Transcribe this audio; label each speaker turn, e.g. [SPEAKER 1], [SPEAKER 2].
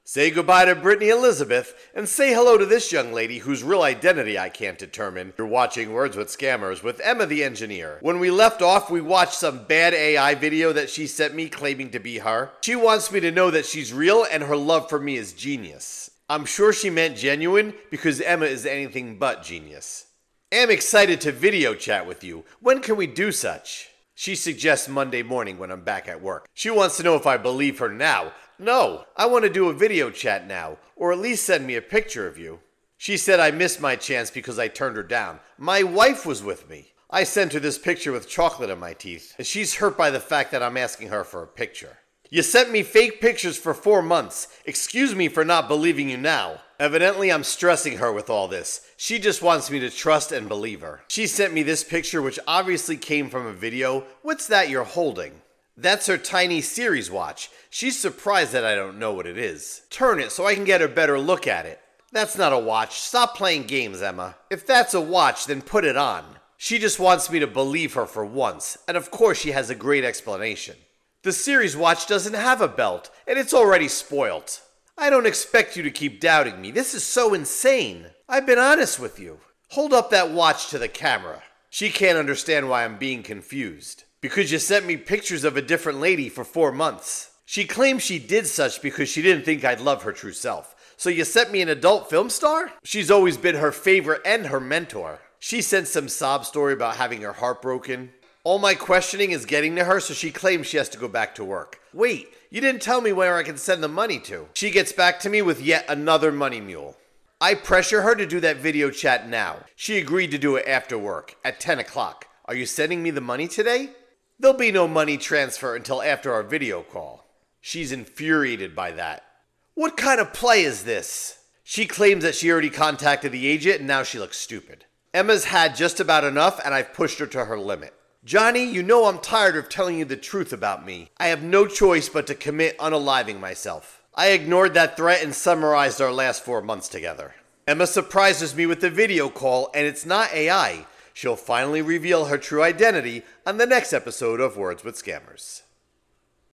[SPEAKER 1] Say goodbye to Brittany Elizabeth, and say hello to this young lady whose real identity I can't determine. You're watching Words with Scammers with Emma the Engineer. When we left off, we watched some bad AI video that she sent me claiming to be her. She wants me to know that she's real and her love for me is genius. I'm sure she meant genuine because Emma is anything but genius. I'm excited to video chat with you. When can we do such? She suggests Monday morning when I'm back at work. She wants to know if I believe her now. No, I want to do a video chat now, or at least send me a picture of you. She said I missed my chance because I turned her down. My wife was with me. I sent her this picture with chocolate in my teeth, and she's hurt by the fact that I'm asking her for a picture. You sent me fake pictures for 4 months. Excuse me for not believing you now. Evidently, I'm stressing her with all this. She just wants me to trust and believe her. She sent me this picture, which obviously came from a video. What's that you're holding? That's her tiny series watch. She's surprised that I don't know what it is. Turn it so I can get a better look at it. That's not a watch. Stop playing games, Emma. If that's a watch, then put it on. She just wants me to believe her for once, and of course she has a great explanation. The series watch doesn't have a belt, and it's already spoilt. I don't expect you to keep doubting me. This is so insane. I've been honest with you. Hold up that watch to the camera. She can't understand why I'm being confused. Because you sent me pictures of a different lady for 4 months. She claims she did such because she didn't think I'd love her true self. So you sent me an adult film star? She's always been her favorite and her mentor. She sent some sob story about having her heart broken. All my questioning is getting to her, so she claims she has to go back to work. Wait, you didn't tell me where I can send the money to. She gets back to me with yet another money mule. I pressure her to do that video chat now. She agreed to do it after work, at 10 o'clock. Are you sending me the money today? There'll be no money transfer until after our video call. She's infuriated by that. What kind of play is this? She claims that she already contacted the agent and now she looks stupid. Emma's had just about enough and I've pushed her to her limit. Johnny, you know I'm tired of telling you the truth about me. I have no choice but to commit unaliving myself. I ignored that threat and summarized our last 4 months together. Emma surprises me with the video call and it's not AI. She'll finally reveal her true identity on the next episode of Words with Scammers.